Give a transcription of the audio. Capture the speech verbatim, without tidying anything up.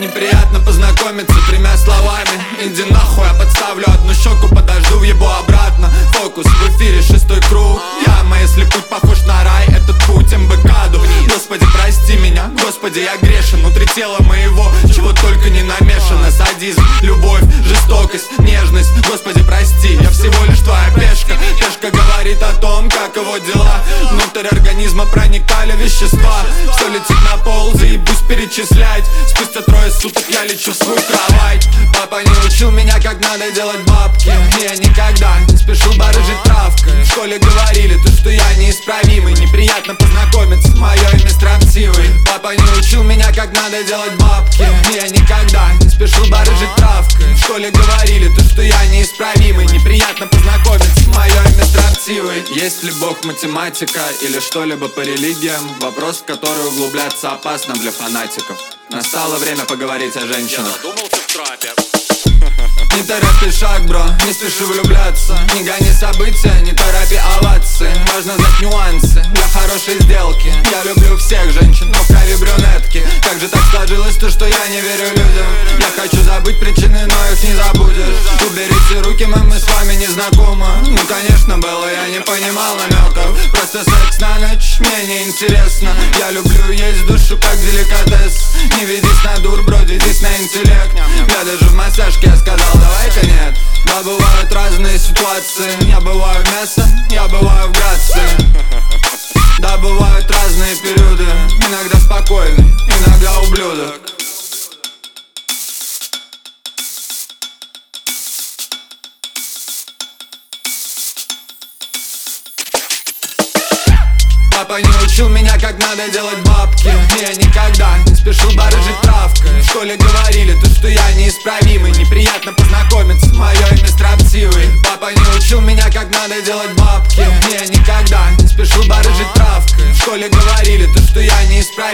Неприятно познакомиться тремя словами. Иди нахуй, я подставлю одну щеку, подожду в его обратно. Фокус в эфире, шестой круг. Яма, если путь похож на рай, этот путь эм бэ к аду. Господи, прости меня, Господи, я грешен. Внутри тела моего, чего только не намешано. Садизм, любовь, жестокость, нежность. Господи, прости, я всего лишь твоя пешка. Пешка говорит о том, как его дела. Внутрь организма проникали вещества. Все летит на пол, заебусь перечислять. Спустя трое суток я лечу в свою кровать. Папа не учил меня, как надо делать бабки. Я никогда не спешу барыжить травкой. В школе говорили, то, что я неисправимый. Неприятно познакомиться, мое имя Строптивый. Папа не учил меня, как надо делать бабки. Я никогда не спешу барыжить травкой. В школе говорили, то, что я неисправимый. Неприятно познакомиться, мое имя Строптивый. Есть ли Бог, математика или что-либо по религиям? Вопрос, в который углубляться опасно для фанатиков. Настало время поговорить о женщинах. Не торопи шаг, бро, не спеши влюбляться. Не гони события, не торопи овации. Важно знать нюансы для хорошей сделки. Я люблю всех женщин, но в крови брюнетки. Как же так сложилось, то что я не верю людям? Я хочу забыть причины, но их не забудешь. Уберите руки, мы, мы с вами не знакомы. Ну конечно было, я не понимал намеков. Просто секс на ночь, мне не интересно. Я люблю есть душу как деликатес. Не ведись на дур, бро, ведись на интеллект. Я даже в массажке я сказал, давай-ка нет. Да, бывают разные ситуации. Я бываю в мясо, я бываю в грации. Да, бывают разные периоды. Иногда спокойный, иногда ублюдок. Папа не учил меня, как надо делать бабки. Я никогда не спешил барыжить травкой. В школе говорили, то, что я неисправимый. Неприятно познакомиться, мое имя Строптивый. Папа не учил меня, как надо делать бабки. Я никогда не спешил барыжить травкой. В школе говорили, то, что я неисправимый.